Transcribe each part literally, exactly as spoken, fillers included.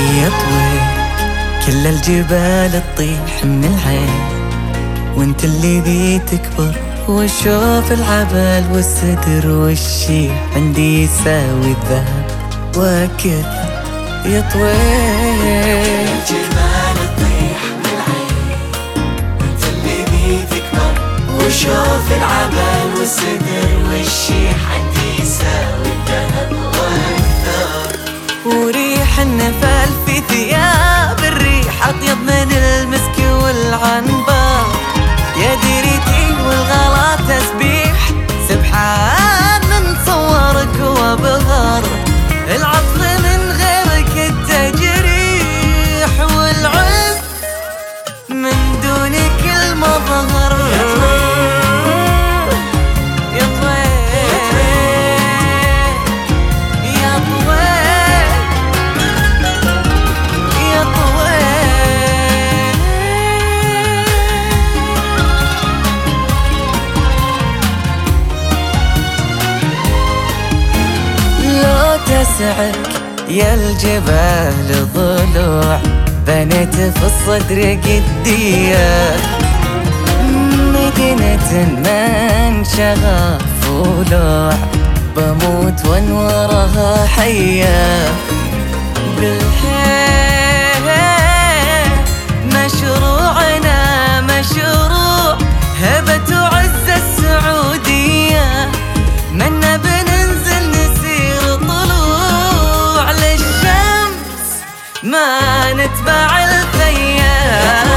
يا طويل كل الجبال تطيح من العين، وانت اللي ذي تكبر وشوف العبال والستر والشيح عندي يساوي الذهب وكذا يا طويل. الجبال تطيح من العين وانت اللي ذي تكبر وشوف العبال والستر والشيح عندي يساوي الذهب واكثر. وريح النفال في ثياب الريح أطيب من المسك والعنبر، يا ديرتي والغلا تسبيح سبحان من صورك وبهر، العطف من غيرك التجريح والعز من دونك المظهر. تسعك يا الجبال ضلوع بنيت في الصدر قدية، مدينة من شغف ولوع بموت وانورها حية. بالحيل مشروعنا مشروع هبة وعز السعودية، منا بننزل نسير طلوع للشمس ما نتبع الفيا.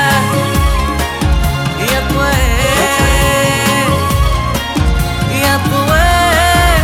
يا طويل يا طويل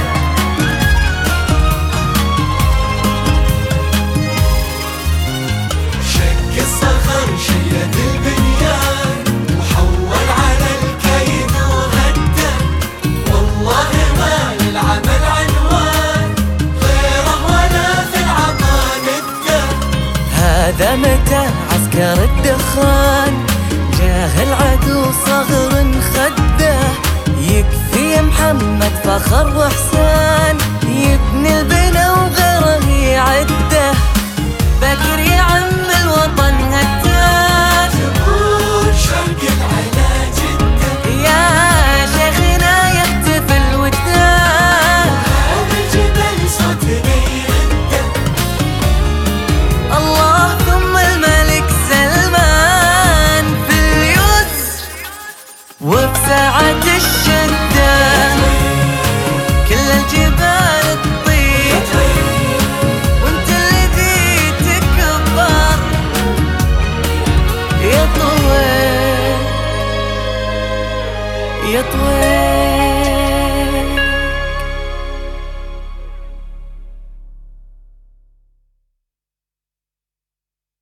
شق الصخر شيد البنيان وحول على الكيد وهدى، والله ما للعمل عنوان غيره ولا في العطاء نده. هذا متى عسكر الدخان جاه العدو صغر خده، يكفي محمد فخر وحسان يبني البنا وغيره يعده، بكر يا عم الوطن هتاف جمهور شرق العلا جده يا شيخنا يحتفل وجدان، هذا الجبل صوتنا يرده. الله ثم الملك سلمان في اليسر وفي ساعة الشدة كل الجبال تطيح وانت اللي ذي تكبر يا طويل يا طويل.